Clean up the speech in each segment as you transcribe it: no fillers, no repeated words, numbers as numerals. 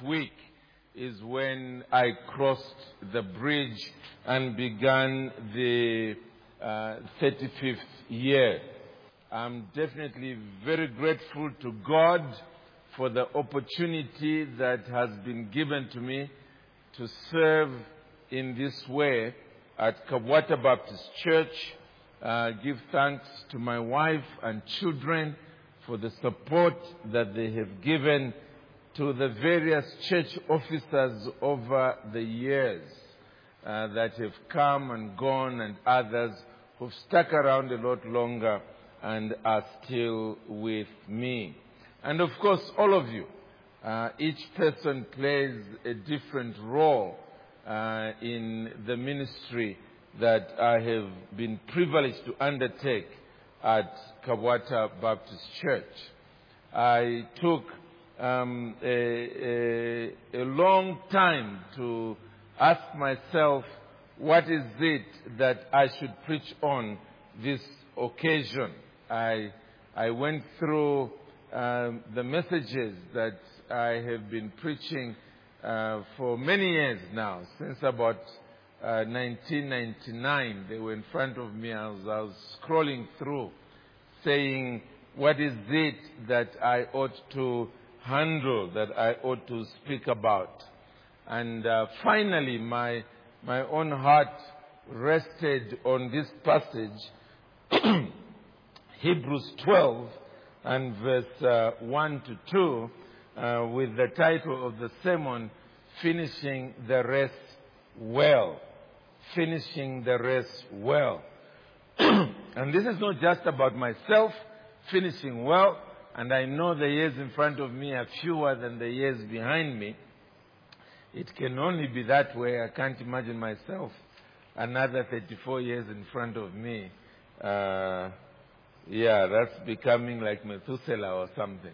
week is when I crossed the bridge and began the 35th year. I'm definitely very grateful to God for the opportunity that has been given to me to serve in this way at Kabwata Baptist Church. Give thanks to my wife and children for the support that they have given to the various church officers over the years that have come and gone, and others who've stuck around a lot longer and are still with me. And of course, all of you. Each person plays a different role in the ministry that I have been privileged to undertake at Kabwata Baptist Church. I took a long time to ask myself, what is it that I should preach on this occasion? I went through the messages that I have been preaching for many years now, since about 1999. They were in front of me as I was scrolling through, saying, what is it that I ought to handle, that I ought to speak about? And finally, my own heart rested on this passage, Hebrews 12 and verse 1 to 2, with the title of the sermon, Finishing the Race Well. Finishing the race well. And this is not just about myself finishing well, and I know the years in front of me are fewer than the years behind me. It can only be that way. I can't imagine myself another 34 years in front of me. That's becoming like Methuselah or something.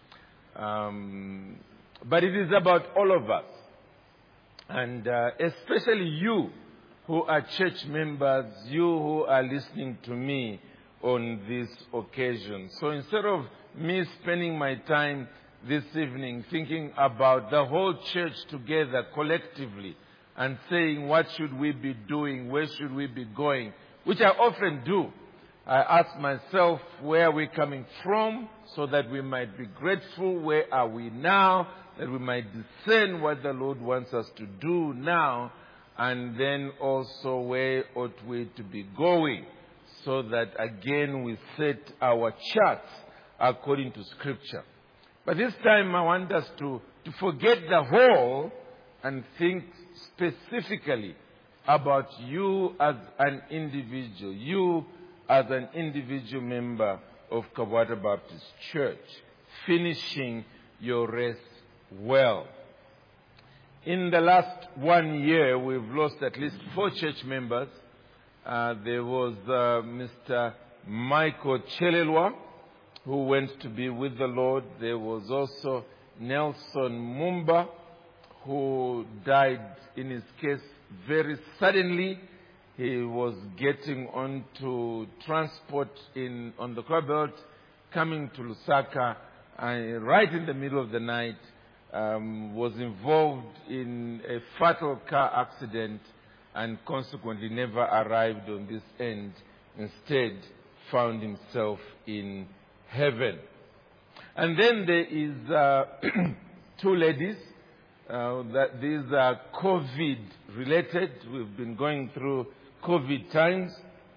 But it is about all of us. And especially you who are church members, you who are listening to me on this occasion. So instead of me spending my time this evening thinking about the whole church together collectively and saying, what should we be doing, where should we be going, which I often do, I ask myself, where are we coming from, so that we might be grateful. Where are we now, that we might discern what the Lord wants us to do now, and then also where ought we to be going, so that again we set our charts according to Scripture. But this time I want us to forget the whole and think specifically about you as an individual, you as an individual member of Kabwata Baptist Church, finishing your race well. In the last 1 year, we've lost at least 4 church members. There was Mr. Michael Chelelwa, who went to be with the Lord. There was also Nelson Mumba, who died in his case very suddenly. He was getting onto transport on the car belt, coming to Lusaka, and right in the middle of the night, was involved in a fatal car accident and consequently never arrived on this end. Instead, found himself in heaven. And then there is 2 ladies. These are COVID related. We've been going through COVID times.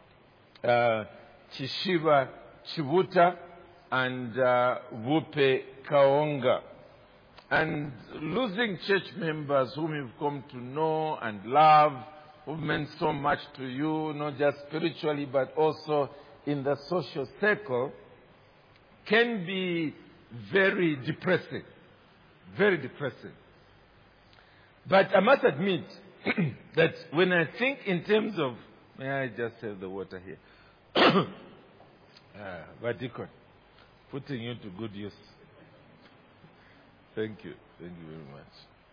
Chishiva Chivuta and Wupe Kaonga. And losing church members whom you've come to know and love, who've meant so much to you, not just spiritually but also in the social circle, can be very depressing. Very depressing. But I must admit that when I think in terms of, may I just have the water here? Vadikon, putting you to good use. Thank you. Thank you very much.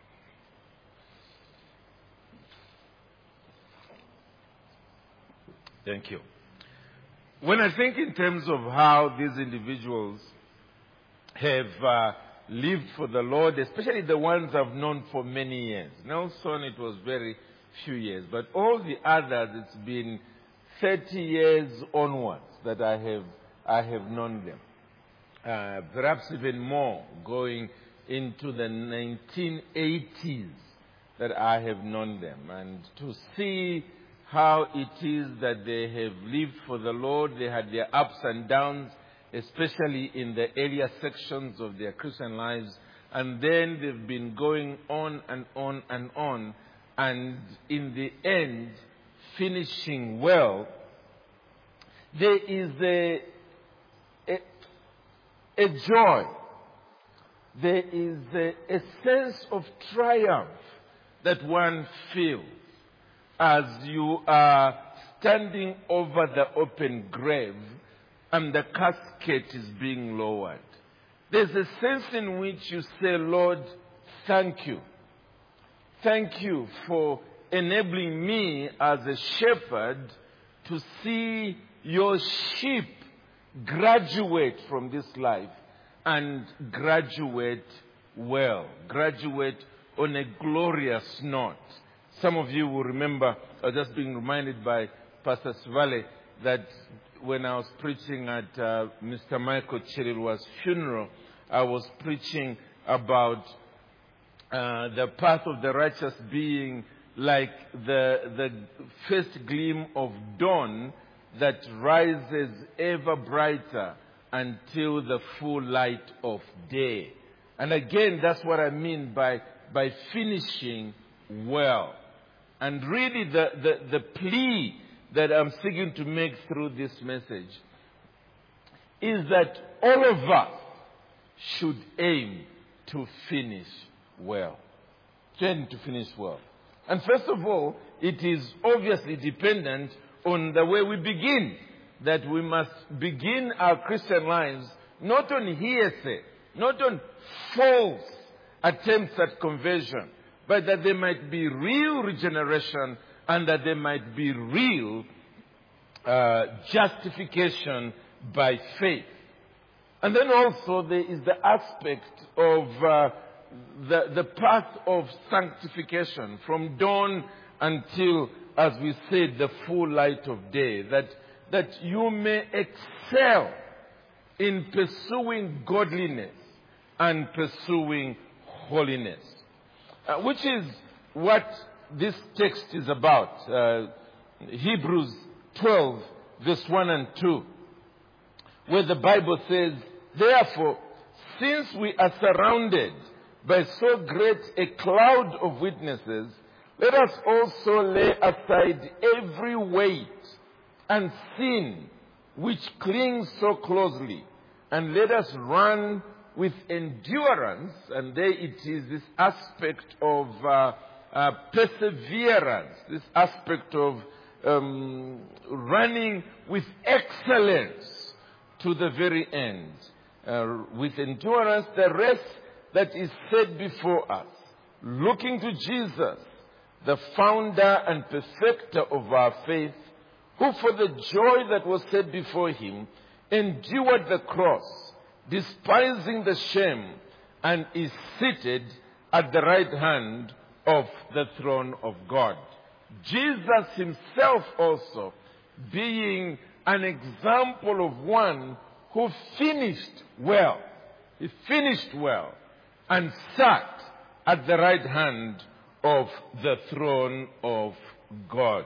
Thank you. When I think in terms of how these individuals have lived for the Lord, especially the ones I've known for many years. Nelson, it was very few years. But all the others, it's been 30 years onwards that I have known them. Perhaps even more, going into the 1980s that I have known them. And to see how it is that they have lived for the Lord, they had their ups and downs, especially in the earlier sections of their Christian lives. And then they've been going on and on and on. And in the end, finishing well. There is a joy. There is a sense of triumph that one feels as you are standing over the open grave and the casket is being lowered. There's a sense in which you say, Lord, thank you. Thank you for enabling me as a shepherd to see your sheep graduate from this life and graduate well, graduate on a glorious note. Some of you will remember, I was just being reminded by Pastor Svale that when I was preaching at Mr. Michael Chirilwa's funeral, I was preaching about the path of the righteous being like the first gleam of dawn that rises ever brighter until the full light of day. And again, that's what I mean by finishing well. And really the plea that I'm seeking to make through this message is that all of us should aim to finish well. Aim to finish well. And first of all, it is obviously dependent on the way we begin. That we must begin our Christian lives not on hearsay, not on false attempts at conversion, but that there might be real regeneration and that there might be real justification by faith. And then also there is the aspect of the path of sanctification from dawn until, as we said, the full light of day. That you may excel in pursuing godliness and pursuing holiness. Which is what this text is about. Hebrews 12, verse 1 and 2. Where the Bible says, therefore, since we are surrounded by so great a cloud of witnesses, let us also lay aside every weight and sin which clings so closely, and let us run with endurance, and there it is, this aspect of perseverance, this aspect of running with excellence to the very end. With endurance, the race that is set before us, looking to Jesus, the founder and perfecter of our faith, who for the joy that was set before him endured the cross, despising the shame, and is seated at the right hand of the throne of God. Jesus himself also being an example of one who finished well. He finished well and sat at the right hand of the throne of God.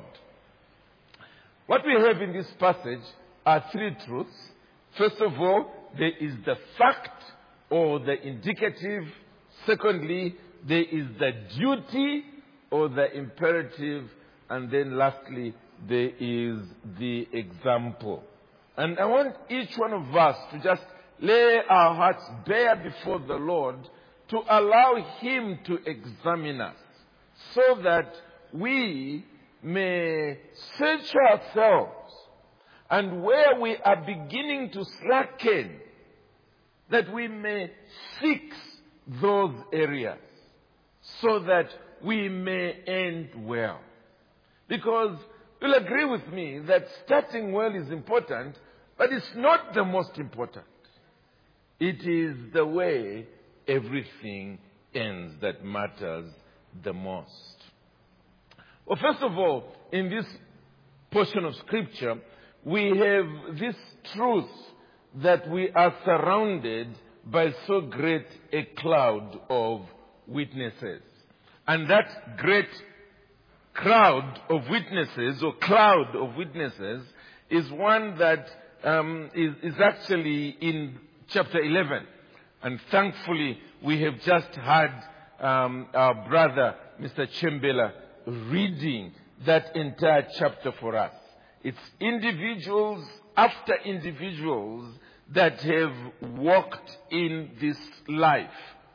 What we have in this passage are three truths. First of all, there is the fact or the indicative. Secondly, there is the duty or the imperative. And then lastly, there is the example. And I want each one of us to just lay our hearts bare before the Lord to allow him to examine us so that we may search ourselves, and where we are beginning to slacken, that we may fix those areas so that we may end well. Because you'll agree with me that starting well is important, but it's not the most important. It is the way everything ends that matters the most. Well, first of all, in this portion of Scripture, we have this truth that we are surrounded by so great a cloud of witnesses. And that great crowd of witnesses, or cloud of witnesses, is one that is actually in chapter 11. And thankfully, we have just had our brother, Mr. Chembela, reading that entire chapter for us. It's individuals after individuals that have walked in this life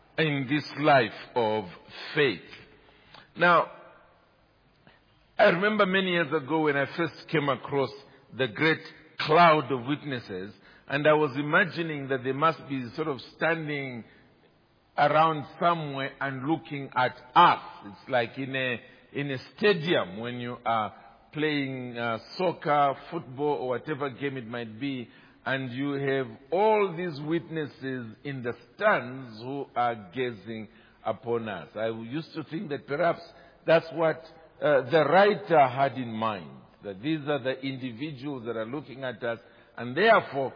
of faith. Now, I remember many years ago when I first came across the great cloud of witnesses, and I was imagining that they must be sort of standing around somewhere and looking at us. It's like in a stadium when you are playing soccer, football, or whatever game it might be, and you have all these witnesses in the stands who are gazing upon us. I used to think that perhaps that's what the writer had in mind, that these are the individuals that are looking at us, and therefore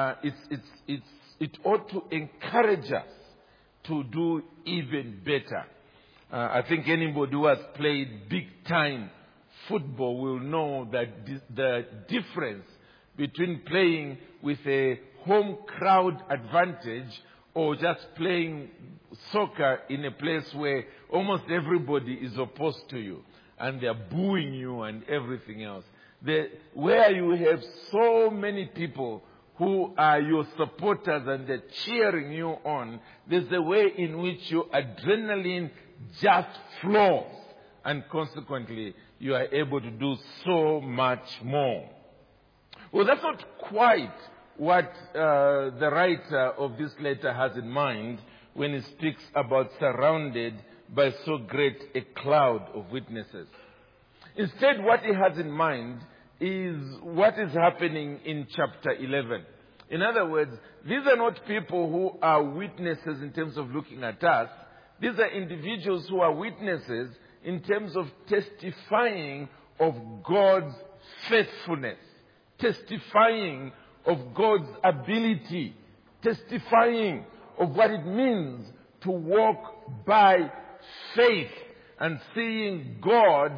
it ought to encourage us to do even better. I think anybody who has played big-time football will know that the difference between playing with a home crowd advantage or just playing soccer in a place where almost everybody is opposed to you and they're booing you and everything else. Where you have so many people who are your supporters and they're cheering you on, there's a way in which your adrenaline just flows, and consequently you are able to do so much more. Well, that's not quite what the writer of this letter has in mind when he speaks about surrounded by so great a cloud of witnesses. Instead, what he has in mind is what is happening in chapter 11. In other words, these are not people who are witnesses in terms of looking at us. These are individuals who are witnesses in terms of testifying of God's faithfulness, testifying of God's ability, testifying of what it means to walk by faith and seeing God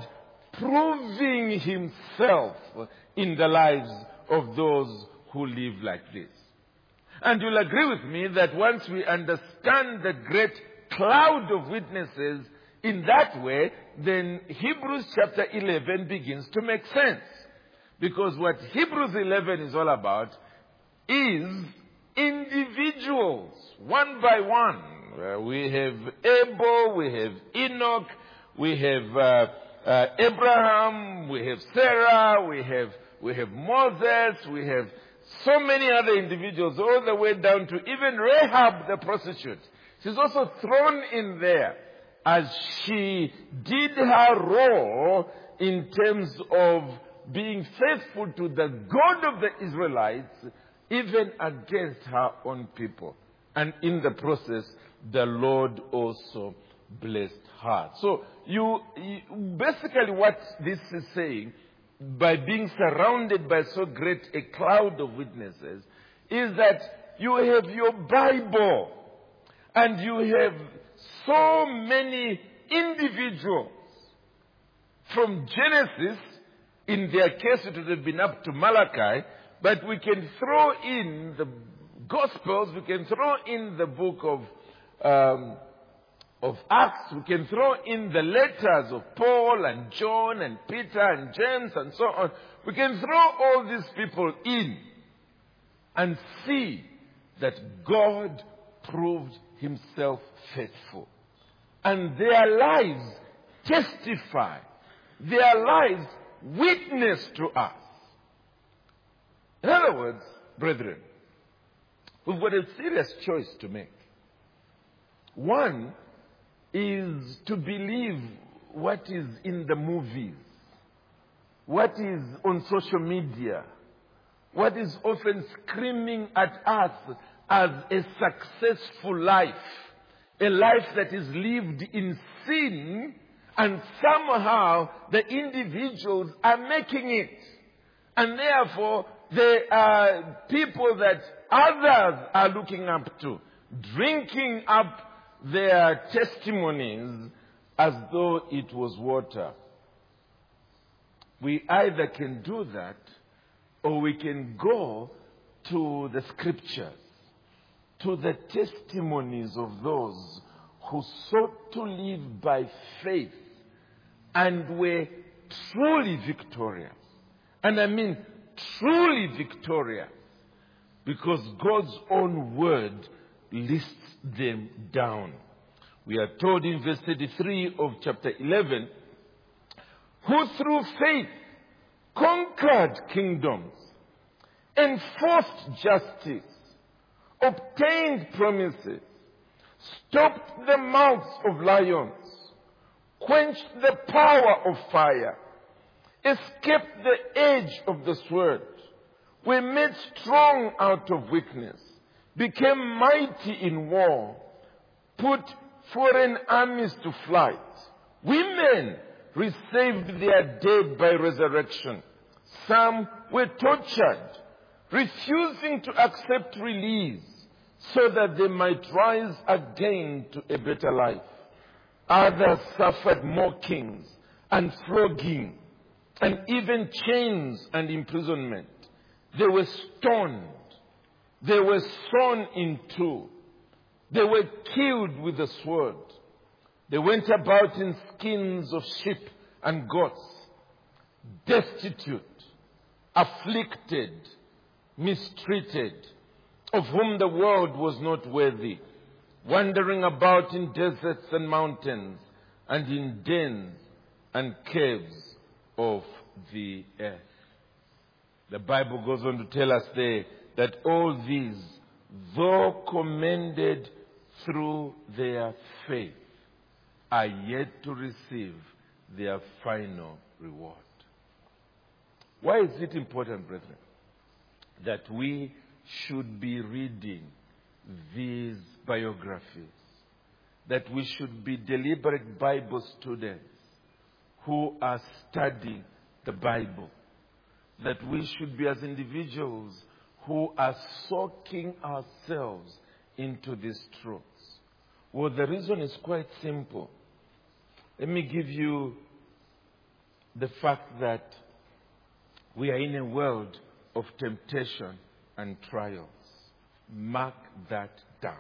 proving himself in the lives of those who live like this. And you'll agree with me that once we understand the great cloud of witnesses in that way, then Hebrews chapter 11 begins to make sense. Because what Hebrews 11 is all about is individuals, one by one. We have Abel, we have Enoch, we have Abraham, we have Sarah, we have Moses, we have so many other individuals, all the way down to even Rahab the prostitute. She's also thrown in there as she did her role in terms of being faithful to the God of the Israelites, even against her own people. And in the process, the Lord also blessed her. So basically what this is saying, by being surrounded by so great a cloud of witnesses, is that you have your Bible and you have so many individuals. From Genesis, in their case it would have been up to Malachi, but we can throw in the Gospels, we can throw in the book of Acts, we can throw in the letters of Paul and John and Peter and James and so on. We can throw all these people in and see that God proved himself faithful. And their lives testify, their lives witness to us. In other words, brethren, we've got a serious choice to make. One is to believe what is in the movies, what is on social media, what is often screaming at us as a successful life, a life that is lived in sin, and somehow the individuals are making it. And therefore, they are people that others are looking up to, drinking up their testimonies as though it was water. We either can do that, or we can go to the scriptures, to the testimonies of those who sought to live by faith and were truly victorious. And I mean truly victorious, because God's own word lists them down. We are told in verse 33 of chapter 11, who through faith conquered kingdoms, enforced justice, obtained promises, stopped the mouths of lions, quenched the power of fire, escaped the edge of the sword, were made strong out of weakness, became mighty in war, put foreign armies to flight. Women received their dead by resurrection. Some were tortured, refusing to accept release so that they might rise again to a better life. Others suffered mockings and flogging and even chains and imprisonment. They were stoned. They were sawn in two. They were killed with the sword. They went about in skins of sheep and goats, destitute, afflicted, mistreated, of whom the world was not worthy, wandering about in deserts and mountains, and in dens and caves of the earth. The Bible goes on to tell us there that all these, though commended through their faith, are yet to receive their final reward. Why is it important, brethren, that we should be reading these biographies? That we should be deliberate Bible students who are studying the Bible? That we should be, as individuals, who are soaking ourselves into these truths? Well, the reason is quite simple. Let me give you the fact that we are in a world of temptation and trials. Mark that down.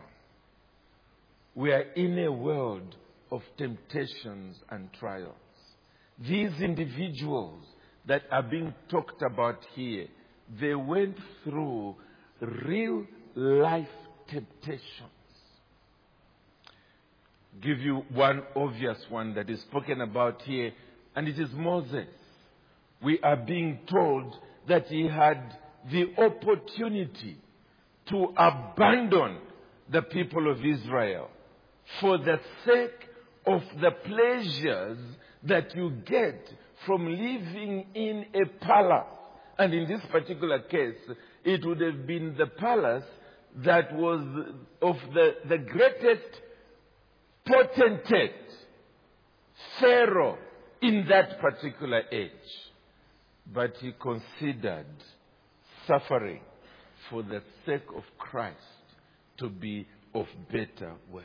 We are in a world of temptations and trials. These individuals that are being talked about here, they went through real life temptations. Give you one obvious one that is spoken about here, and it is Moses. We are being told that he had the opportunity to abandon the people of Israel for the sake of the pleasures that you get from living in a palace. And in this particular case, it would have been the palace that was of the greatest potentate, Pharaoh, in that particular age. But he considered suffering for the sake of Christ to be of better worth.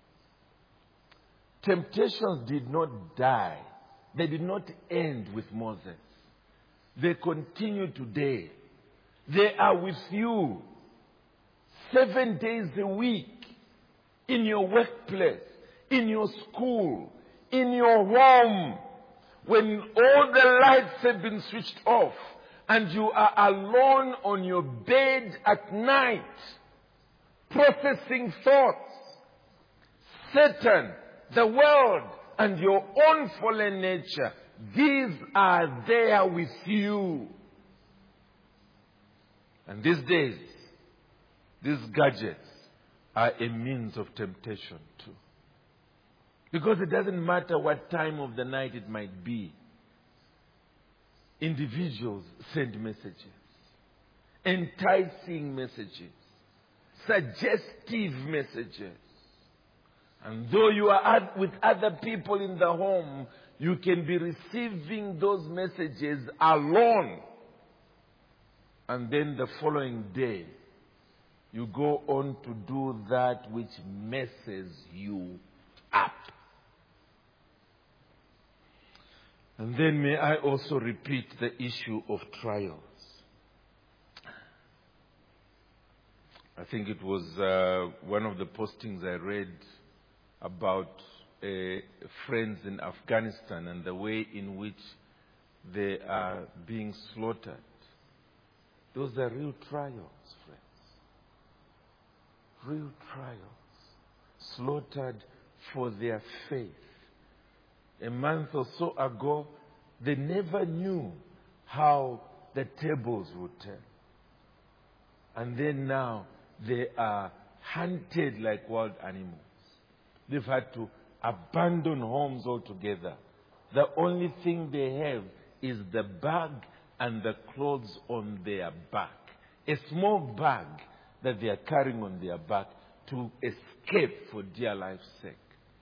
Temptations did not die. They did not end with Moses. They continue today. They are with you 7 days a week, in your workplace, in your school, in your home, when all the lights have been switched off and you are alone on your bed at night, processing thoughts. Satan, the world, and your own fallen nature, these are there with you. And these days, these gadgets are a means of temptation too. Because it doesn't matter what time of the night it might be. Individuals send messages, enticing messages, suggestive messages. And though you are with other people in the home, you can be receiving those messages alone. And then the following day, you go on to do that which messes you up. And then may I also repeat the issue of trials. I think it was one of the postings I read about friends in Afghanistan and the way in which they are being slaughtered. Those are real trials, friends. Real trials. Slaughtered for their faith. A month or so ago, they never knew how the tables would turn. And then now, they are hunted like wild animals. They've had to abandon homes altogether. The only thing they have is the bag and the clothes on their back. A small bag that they are carrying on their back to escape for dear life's sake.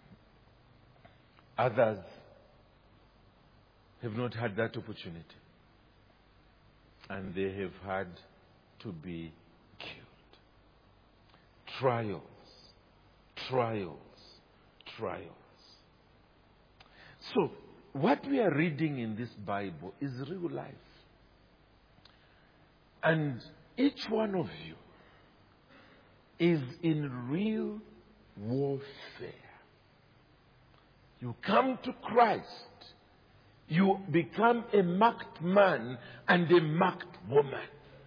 Others have not had that opportunity. And they have had to be killed. Trials, trials, trials. So, what we are reading in this Bible is real life. And each one of you is in real warfare. You come to Christ, you become a marked man and a marked woman.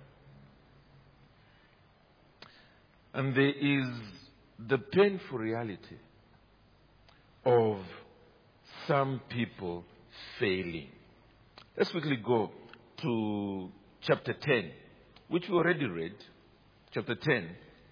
And there is the painful reality of some people failing. Let's quickly go to chapter 10, which we already read. Chapter 10.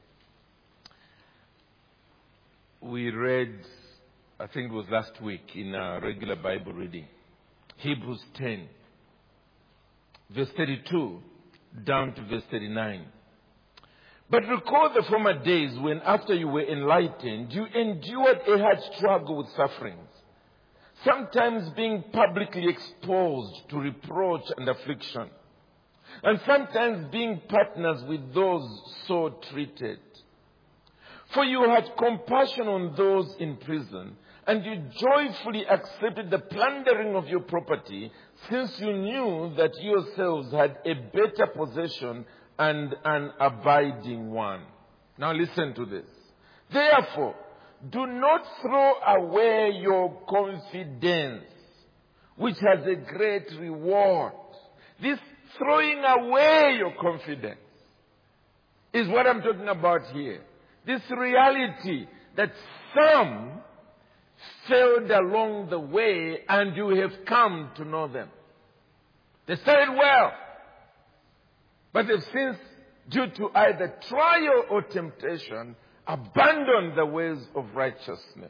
We read, I think it was last week in our regular Bible reading. Hebrews 10, verse 32 down to verse 39. But recall the former days when, after you were enlightened, you endured a hard struggle with sufferings, sometimes being publicly exposed to reproach and affliction, and sometimes being partners with those so treated. For you had compassion on those in prison, and you joyfully accepted the plundering of your property, since you knew that yourselves had a better possession and an abiding one. Now listen to this. Therefore, do not throw away your confidence, which has a great reward. This throwing away your confidence is what I'm talking about here. This reality that some failed along the way and you have come to know them. They started well, but they've since, due to either trial or temptation, abandoned the ways of righteousness.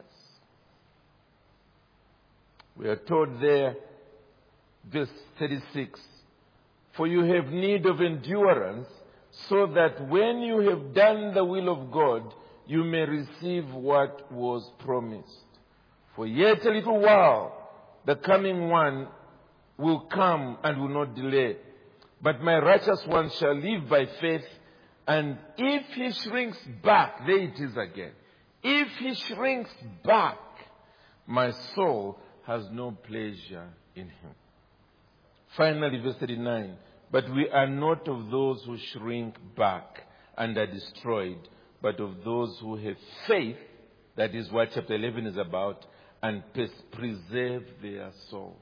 We are told there, verse 36, for you have need of endurance, so that when you have done the will of God, you may receive what was promised. For yet a little while, the coming one will come and will not delay. But my righteous one shall live by faith, and if he shrinks back, there it is again. If he shrinks back, my soul has no pleasure in him. Finally, verse 39. But we are not of those who shrink back and are destroyed, but of those who have faith, that is what chapter 11 is about, and preserve their souls.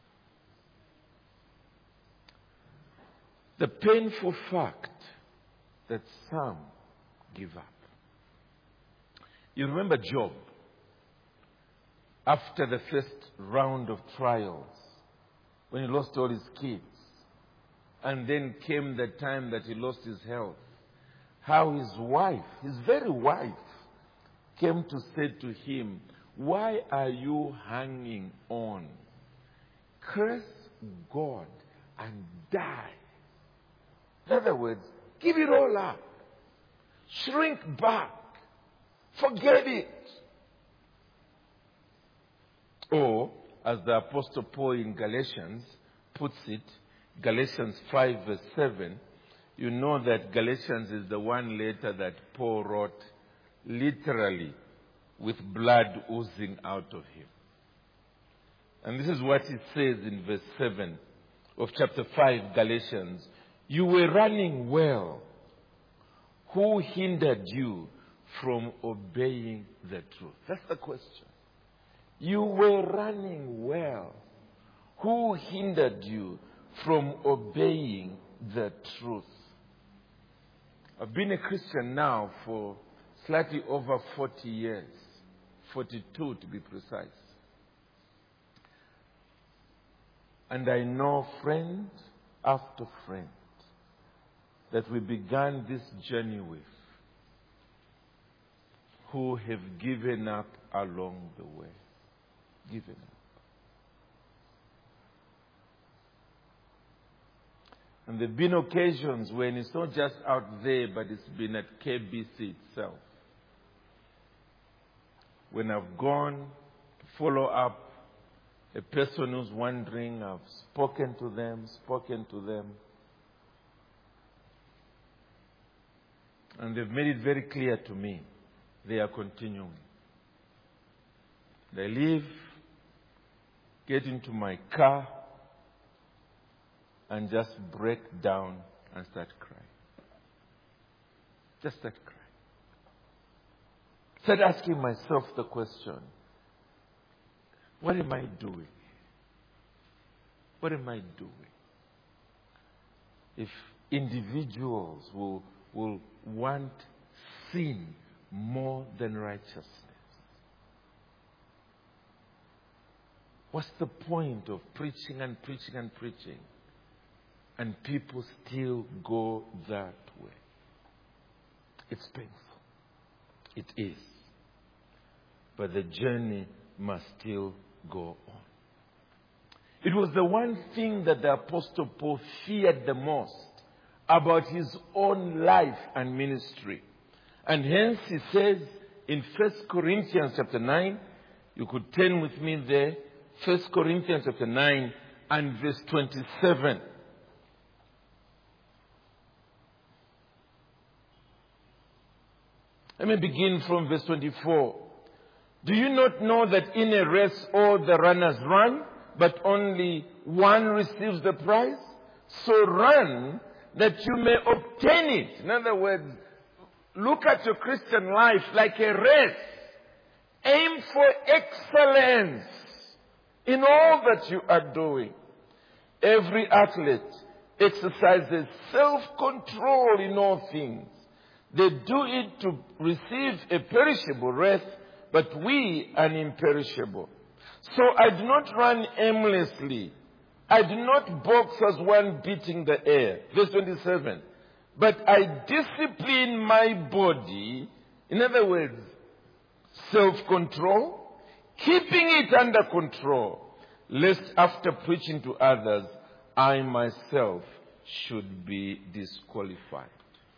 The painful fact that some give up. You remember Job, after the first round of trials, when he lost all his kids, and then came the time that he lost his health, how his wife, his very wife, came to say to him, why are you hanging on? Curse God and die. In other words, give it all up. Shrink back. Forget it. Or, as the Apostle Paul in Galatians puts it, Galatians 5 verse 7, you know that Galatians is the one letter that Paul wrote literally with blood oozing out of him. And this is what he says in verse 7 of chapter 5, Galatians. You were running well. Who hindered you from obeying the truth? That's the question. You were running well. Who hindered you from obeying the truth? I've been a Christian now for slightly over 40 years. 42 to be precise. And I know friend after friend that we began this journey with who have given up along the way. Given up. And there have been occasions when it's not just out there, but it's been at KBC itself. When I've gone to follow up a person who's wondering, I've spoken to them. And they've made it very clear to me they are continuing. They leave, get into my car, and just break down and start crying. Just start crying. Start asking myself the question, what am I doing? What am I doing? If individuals will want sin more than righteousness, what's the point of preaching and preaching and preaching, and people still go that way? It's painful. It is. But the journey must still go on. It was the one thing that the Apostle Paul feared the most about his own life and ministry. And hence he says in 1 Corinthians chapter 9, you could turn with me there, 1 Corinthians chapter 9 and verse 27. Let me begin from verse 24. Do you not know that in a race all the runners run, but only one receives the prize? So run that you may obtain it. In other words, look at your Christian life like a race. Aim for excellence in all that you are doing. Every athlete exercises self-control in all things. They do it to receive a perishable wreath, but we an imperishable. So I do not run aimlessly. I do not box as one beating the air. Verse 27. But I discipline my body, in other words, self-control, keeping it under control, lest after preaching to others, I myself should be disqualified.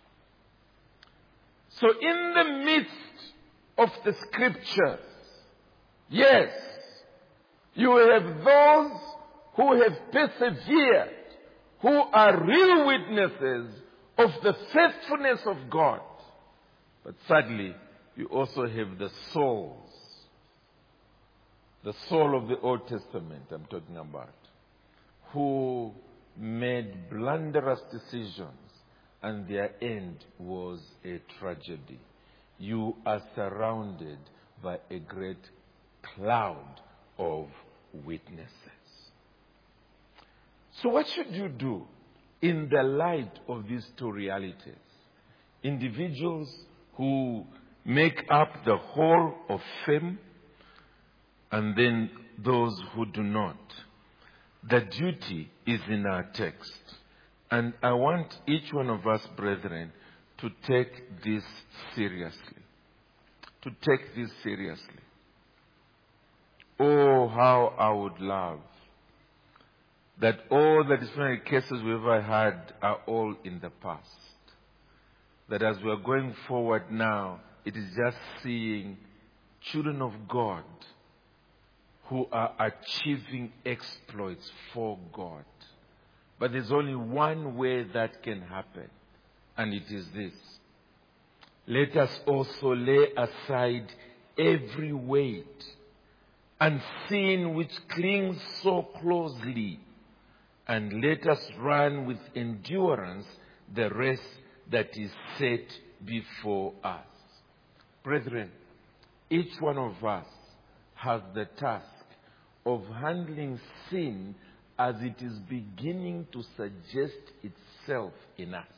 So in the midst of the scriptures, yes, you have those who have persevered, who are real witnesses of the faithfulness of God. But sadly, you also have the souls, the soul of the Old Testament I'm talking about, who made blunderous decisions and their end was a tragedy. You are surrounded by a great cloud of witnesses. So what should you do in the light of these two realities? Individuals who make up the whole of fame, and then those who do not. The duty is in our text. And I want each one of us, brethren, to take this seriously. To take this seriously. Oh, how I would love that all the disciplinary cases we've ever had are all in the past. That as we are going forward now, it is just seeing children of God who are achieving exploits for God. But there's only one way that can happen, and it is this. Let us also lay aside every weight and sin which clings so closely, and let us run with endurance the race that is set before us. Brethren, each one of us has the task of handling sin as it is beginning to suggest itself in us.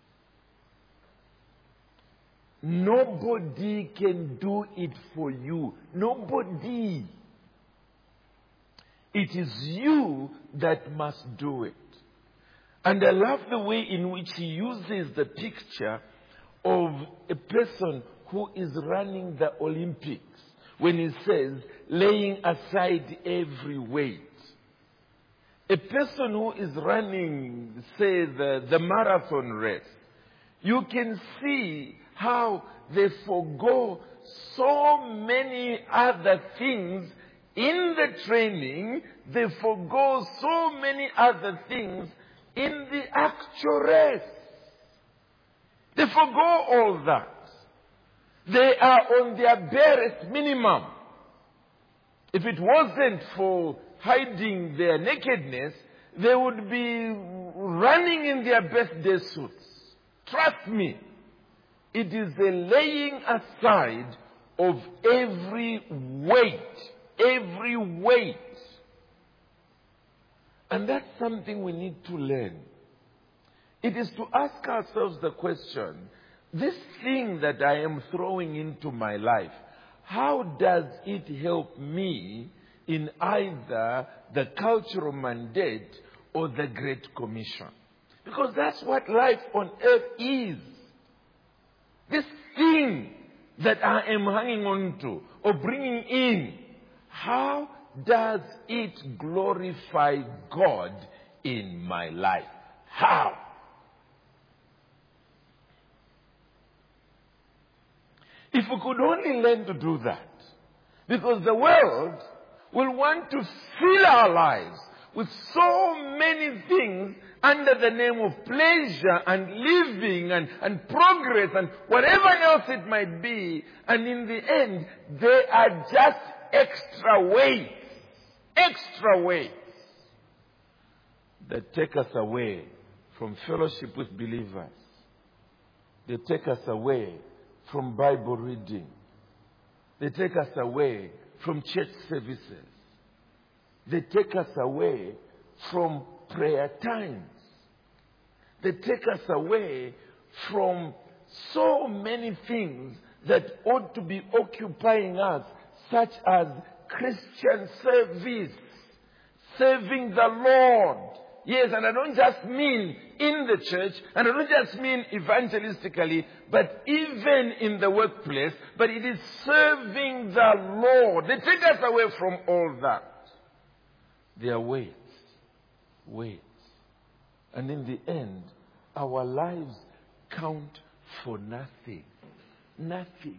Nobody can do it for you. Nobody. It is you that must do it. And I love the way in which he uses the picture of a person who is running the Olympics when he says, laying aside every weight. A person who is running, say, the marathon race, you can see how they forgo so many other things in the training. They forgo so many other things in the actual race. They forgo all that. They are on their barest minimum. If it wasn't for hiding their nakedness, they would be running in their birthday suits. Trust me, it is a laying aside of every weight. Every weight. And that's something we need to learn. It is to ask ourselves the question, this thing that I am throwing into my life, how does it help me in either the cultural mandate or the Great Commission? Because that's what life on earth is. This thing that I am hanging on to or bringing in, how does it glorify God in my life? How? If we could only learn to do that. Because the world will want to fill our lives with so many things under the name of pleasure and living and progress and whatever else it might be. And in the end, they are just extra weights. Extra weights that take us away from fellowship with believers. They take us away from Bible reading. They take us away from church services. They take us away from prayer times. They take us away from so many things that ought to be occupying us, such as Christian service, serving the Lord. Yes, and I don't just mean in the church, and I don't just mean evangelistically, but even in the workplace, but it is serving the Lord. They take us away from all that. They are weights. And in the end, our lives count for nothing. Nothing.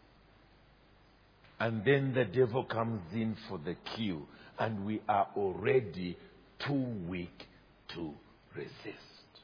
And then the devil comes in for the kill, and we are already too weak to resist.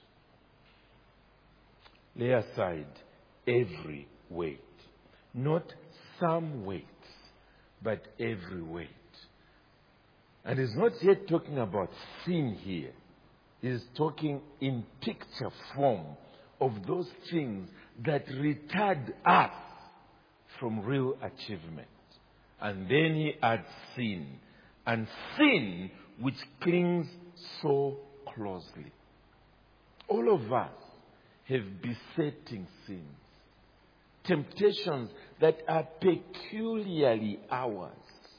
Lay aside every weight. Not some weights, but every weight. And he's not yet talking about sin here. He's talking in picture form of those things that retard us from real achievement. And then he adds sin. And sin which clings so closely. All of us have besetting sins. Temptations that are peculiarly ours.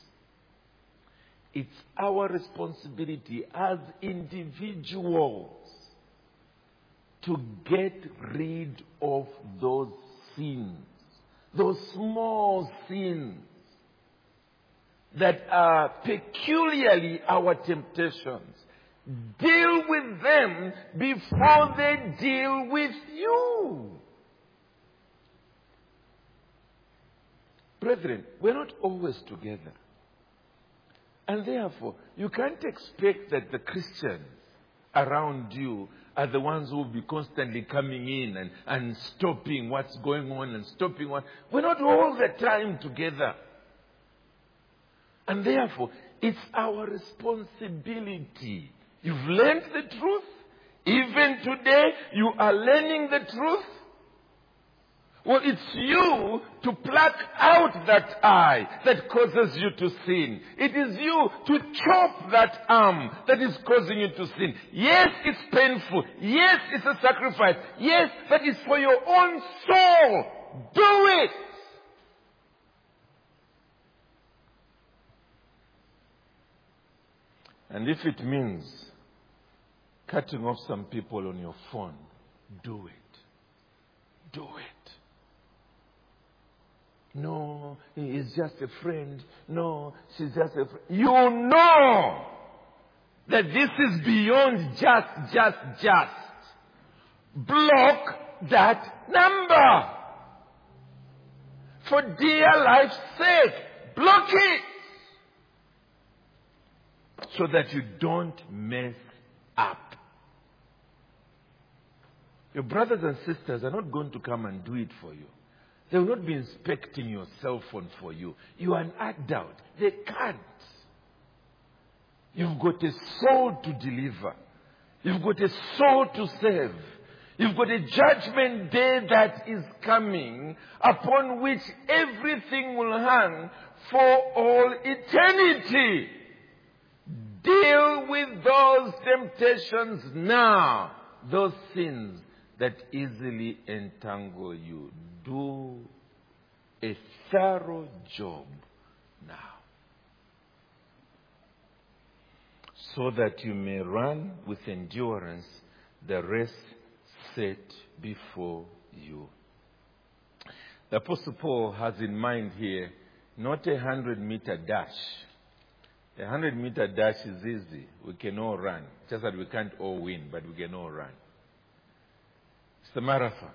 It's our responsibility as individuals to get rid of those sins. Those small sins that are peculiarly our temptations. Deal with them before they deal with you. Brethren, we're not always together. And therefore, you can't expect that the Christians around you are the ones who will be constantly coming in and stopping what's going on and stopping what. We're not all the time together. And therefore, it's our responsibility. You've learned the truth. Even today, you are learning the truth. Well, it's you to pluck out that eye that causes you to sin. It is you to chop that arm that is causing you to sin. Yes, it's painful. Yes, it's a sacrifice. Yes, but it's for your own soul. Do it. And if it means cutting off some people on your phone, do it. Do it. No, he is just a friend. No, she's just a friend. You know that this is beyond just. Block that number. For dear life's sake, block it. So that you don't mess up. Your brothers and sisters are not going to come and do it for you. They will not be inspecting your cell phone for you. You are an adult. They can't. You've got a soul to deliver. You've got a soul to save. You've got a judgment day that is coming upon which everything will hang for all eternity. Deal with those temptations now. Those sins that easily entangle you. Do a thorough job now, so that you may run with endurance the race set before you. The Apostle Paul has in mind here not 100-meter dash. 100-meter dash is easy. We can all run. Just that we can't all win, but we can all run. It's the marathon.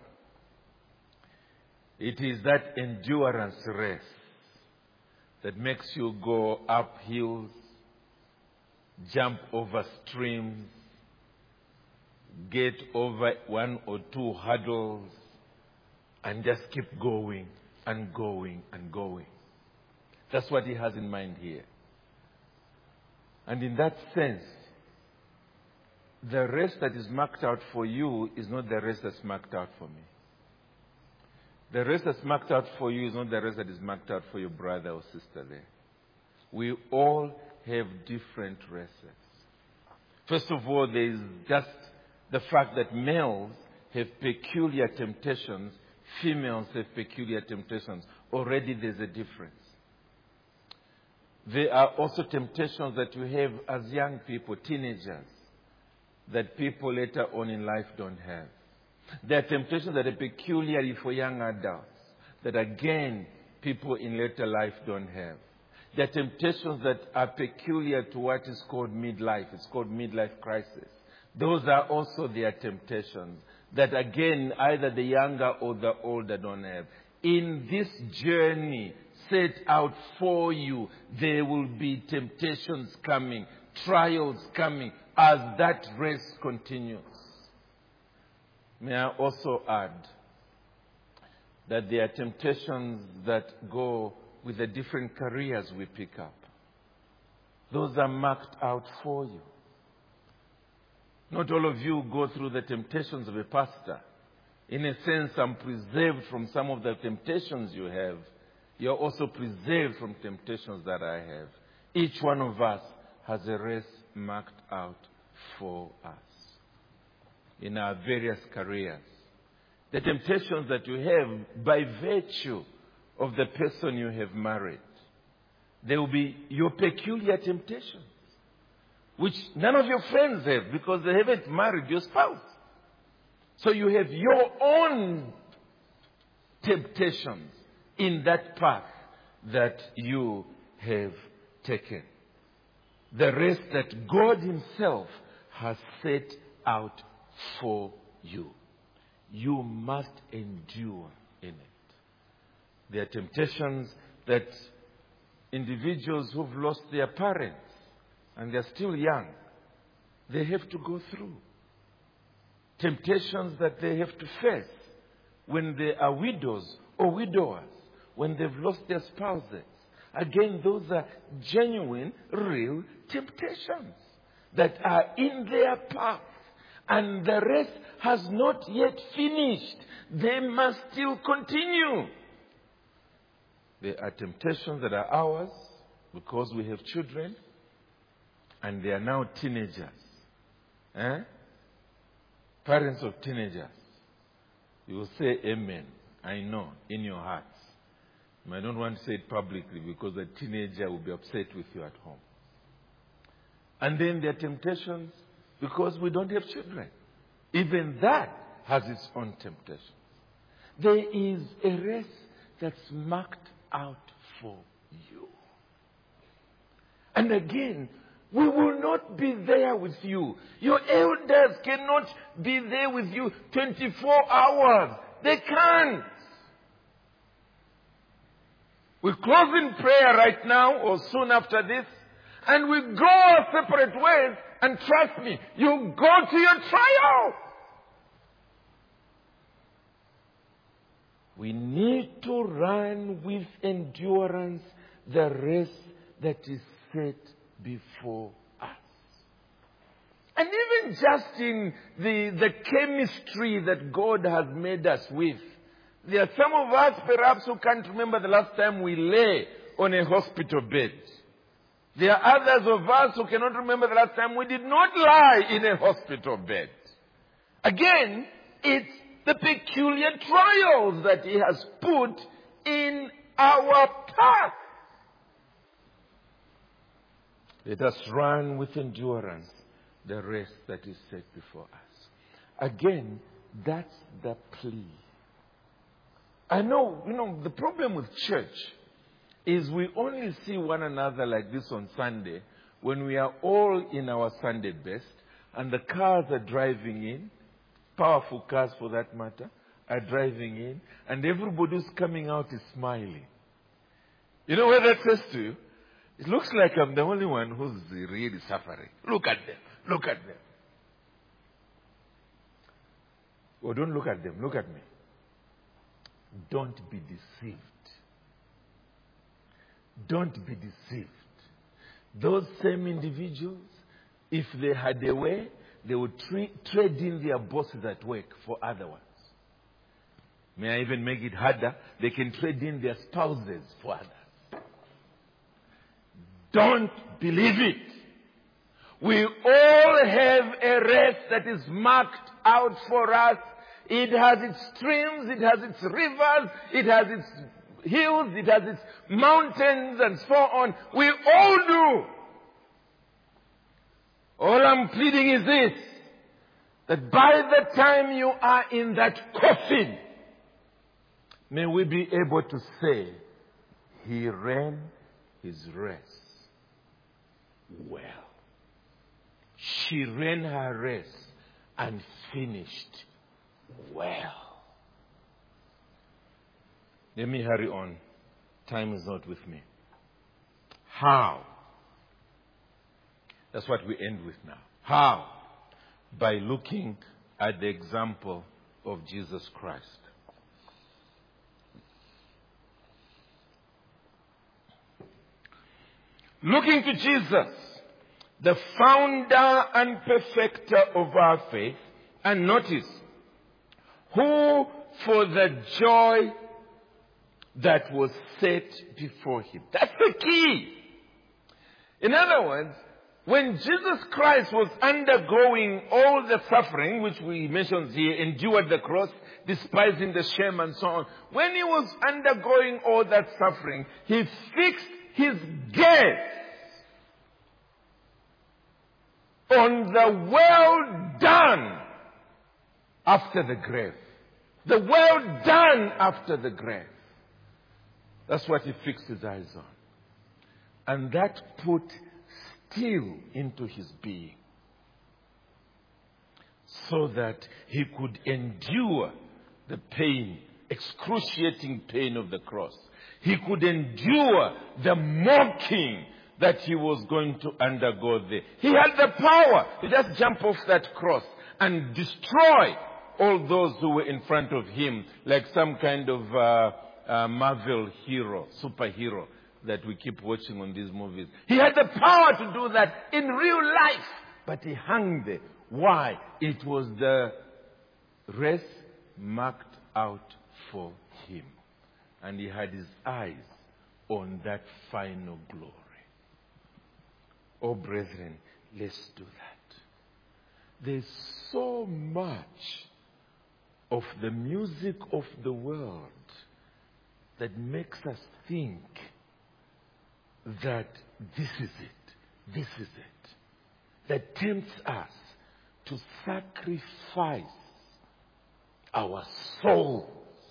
It is that endurance race that makes you go up hills, jump over streams, get over 1 or 2 hurdles, and just keep going and going and going. That's what he has in mind here. And in that sense, the race that is marked out for you is not the race that's marked out for me. The race that's marked out for you is not the race that is marked out for your brother or sister there. We all have different races. First of all, there is just the fact that males have peculiar temptations, females have peculiar temptations. Already there's a difference. There are also temptations that you have as young people, teenagers, that people later on in life don't have. There are temptations that are peculiarly for young adults, that again, people in later life don't have. There are temptations that are peculiar to what is called midlife. It's called midlife crisis. Those are also their temptations, that again, either the younger or the older don't have. In this journey set out for you, there will be temptations coming, trials coming, as that race continues. May I also add that there are temptations that go with the different careers we pick up. Those are marked out for you. Not all of you go through the temptations of a pastor. In a sense, I'm preserved from some of the temptations you have. You're also preserved from temptations that I have. Each one of us has a race marked out for us in our various careers. The temptations that you have by virtue of the person you have married. They will be your peculiar temptations, which none of your friends have because they haven't married your spouse. So you have your own temptations in that path that you have taken. The race that God Himself has set out for you. You must endure in it. There are temptations that individuals who've lost their parents and they're still young, they have to go through. Temptations that they have to face when they are widows or widowers, when they've lost their spouses. Again, those are genuine, real temptations that are in their path. And the race has not yet finished. They must still continue. There are temptations that are ours because we have children and they are now teenagers. Parents of teenagers, you will say amen, I know, in your hearts. You might not want to say it publicly because the teenager will be upset with you at home. And then there are temptations because we don't have children. Even that has its own temptations. There is a race that's marked out for you. And again, we will not be there with you. Your elders cannot be there with you 24 hours. They can't. We close in prayer right now or soon after this, and we go our separate ways, and trust me, you go to your trial. We need to run with endurance the race that is set before us. And even just in the chemistry that God has made us with, there are some of us perhaps who can't remember the last time we lay on a hospital bed. There are others of us who cannot remember the last time we did not lie in a hospital bed. Again, it's the peculiar trials that He has put in our path. Let us run with endurance the race that is set before us. Again, that's the plea. I know, the problem with church is we only see one another like this on Sunday when we are all in our Sunday best and the cars are driving in, powerful cars for that matter, are driving in, and everybody who's coming out is smiling. You know what that says to you? It looks like I'm the only one who's really suffering. Look at them. Look at them. Oh, don't look at them. Look at me. Don't be deceived. Don't be deceived. Those same individuals, if they had a way, they would trade in their bosses at work for other ones. May I even make it harder? They can trade in their spouses for others. Don't believe it. We all have a race that is marked out for us. It has its streams, it has its rivers, it has its hills, it has its mountains and so on. We all do. All I'm pleading is this, that by the time you are in that coffin, may we be able to say, He ran His race well. She ran her race and finished well. Let me hurry on. Time is not with me. How? That's what we end with now. How? By looking at the example of Jesus Christ. Looking to Jesus, the founder and perfecter of our faith, and notice, who for the joy that was set before Him. That's the key. In other words, when Jesus Christ was undergoing all the suffering, which we mentioned here, endured the cross, despising the shame and so on. When He was undergoing all that suffering, He fixed His gaze on the well done after the grave. The well done after the grave. That's what He fixed His eyes on. And that put steel into His being, so that He could endure the pain, excruciating pain of the cross. He could endure the mocking that he was going to undergo there. He had the power to just jump off that cross and destroy all those who were in front of him, like some kind of Marvel hero, superhero that we keep watching on these movies. He had the power to do that in real life, but he hung there. Why? It was the race marked out for him. And he had his eyes on that final glory. Oh, brethren, let's do that. There's so much of the music of the world that makes us think that this is it, that tempts us to sacrifice our souls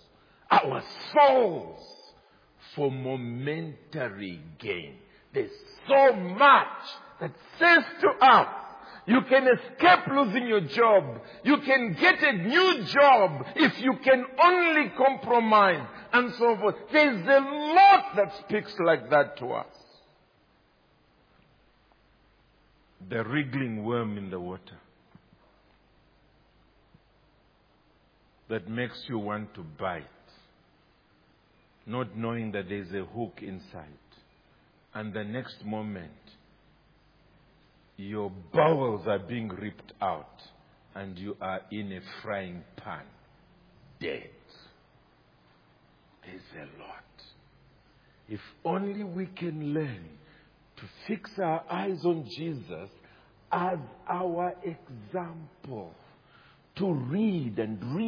for momentary gain. There's so much that says to us, you can escape losing your job. You can get a new job if you can only compromise and so forth. There's a lot that speaks like that to us. The wriggling worm in the water that makes you want to bite, not knowing that there's a hook inside. And the next moment, your bowels are being ripped out and you are in a frying pan, dead. There's a lot. If only we can learn to fix our eyes on Jesus as our example, to read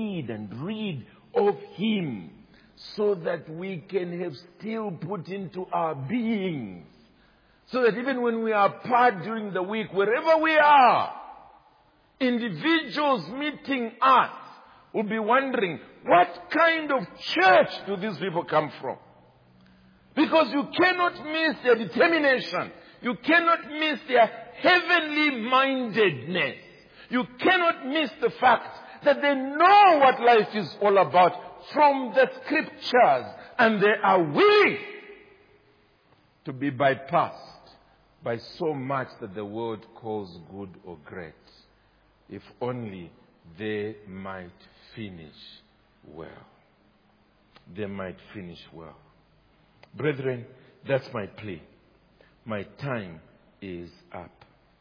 of him, so that we can have still put into our beings, so that even when we are apart during the week, wherever we are, individuals meeting us will be wondering, what kind of church do these people come from? Because you cannot miss their determination. You cannot miss their heavenly mindedness. You cannot miss the fact that they know what life is all about from the scriptures, and they are willing to be bypassed by so much that the world calls good or great, if only they might finish well. They might finish well. Brethren, that's my plea. My time is up.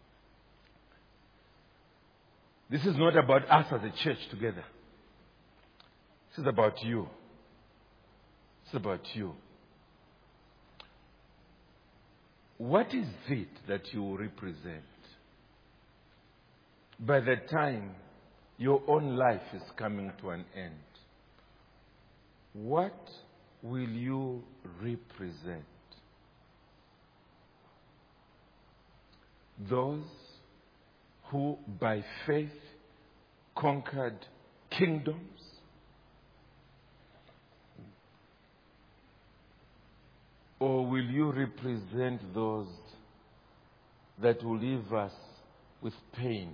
This is not about us as a church together. This is about you. It's about you. What is it that you represent by the time your own life is coming to an end? What will you represent? Those who by faith conquered kingdoms? Or will you represent those that will leave us with pain?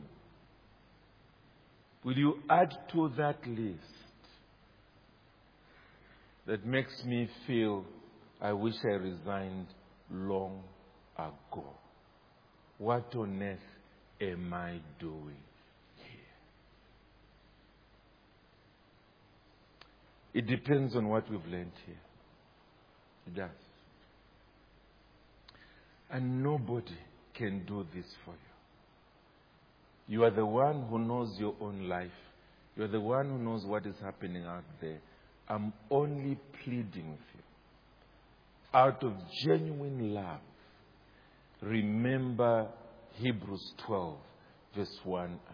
Will you add to that list that makes me feel, I wish I resigned long ago? What on earth am I doing here? It depends on what we've learned here. It does. And nobody can do this for you. You are the one who knows your own life. You are the one who knows what is happening out there. I'm only pleading with you. Out of genuine love, remember Hebrews 12, verse 1 and 2.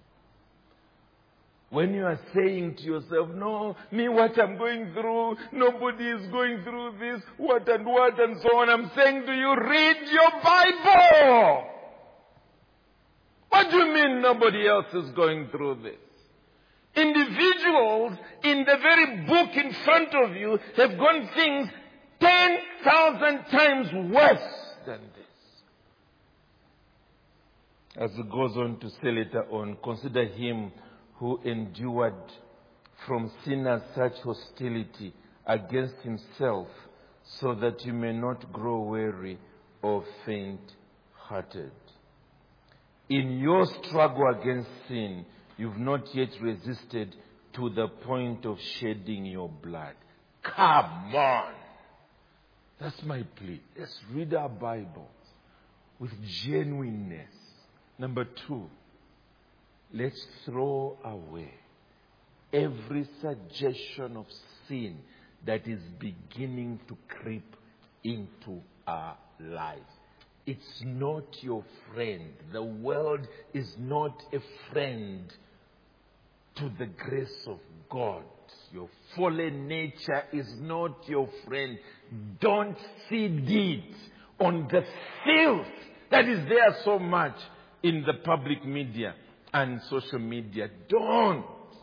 When you are saying to yourself, no, me what I'm going through, nobody is going through this, what and so on, I'm saying to you, read your Bible. What do you mean nobody else is going through this? Individuals in the very book in front of you have gone things 10,000 times worse than this. As it goes on to say later on, consider him who endured from sinners such hostility against himself, so that you may not grow weary or faint-hearted. In your struggle against sin, you've not yet resisted to the point of shedding your blood. Come on! That's my plea. Let's read our Bibles with genuineness. Number 2, let's throw away every suggestion of sin that is beginning to creep into our lives. It's not your friend. The world is not a friend to the grace of God. Your fallen nature is not your friend. Don't feed it on the filth that is there so much in the public media and social media. Don't.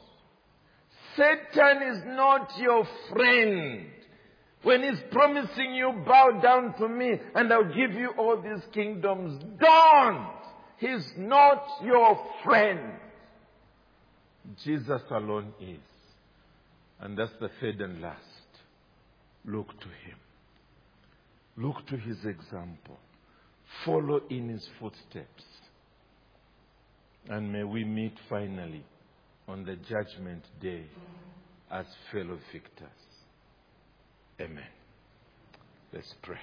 Satan is not your friend. When he's promising you, bow down to me and I'll give you all these kingdoms, don't. He's not your friend. Jesus alone is. And that's the third and last. Look to him. Look to his example. Follow in his footsteps. And may we meet finally on the judgment day as fellow victors. Amen. Let's pray.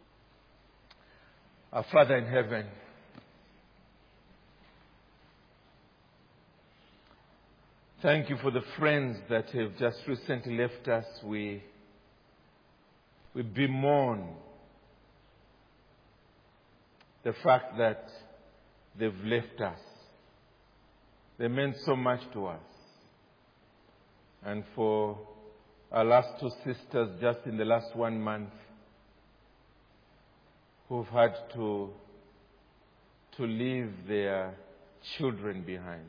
Our Father in heaven, thank you for the friends that have just recently left us. We bemoan the fact that they've left us. They meant so much to us. And for our last 2 sisters, just in the last 1 month, who've had to leave their children behind,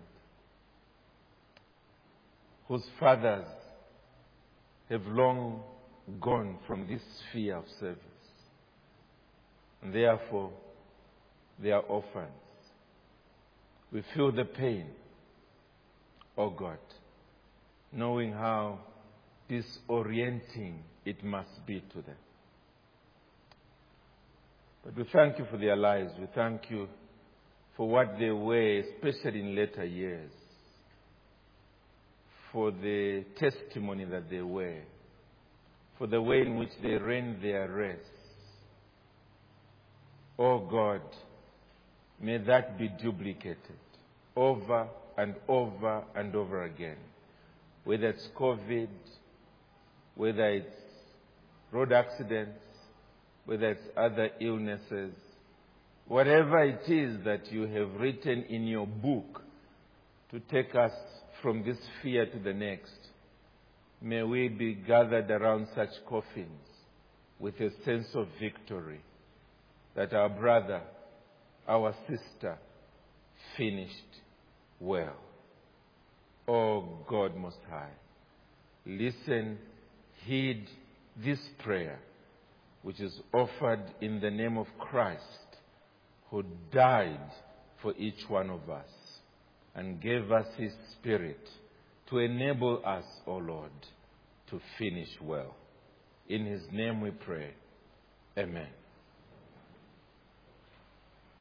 whose fathers have long gone from this sphere of service. And therefore, they are orphans. We feel the pain, oh God, knowing how disorienting it must be to them. But we thank you for their lives. We thank you for what they were, especially in later years, for the testimony that they were, for the way in which they ran their race. Oh God, may that be duplicated over and over and over again. Whether it's COVID, whether it's road accidents, whether it's other illnesses, whatever it is that you have written in your book to take us from this sphere to the next, may we be gathered around such coffins with a sense of victory that our brother, our sister, finished well. Oh God Most High, listen, heed this prayer, which is offered in the name of Christ, who died for each one of us and gave us his Spirit to enable us, O Lord, to finish well. In his name we pray. Amen.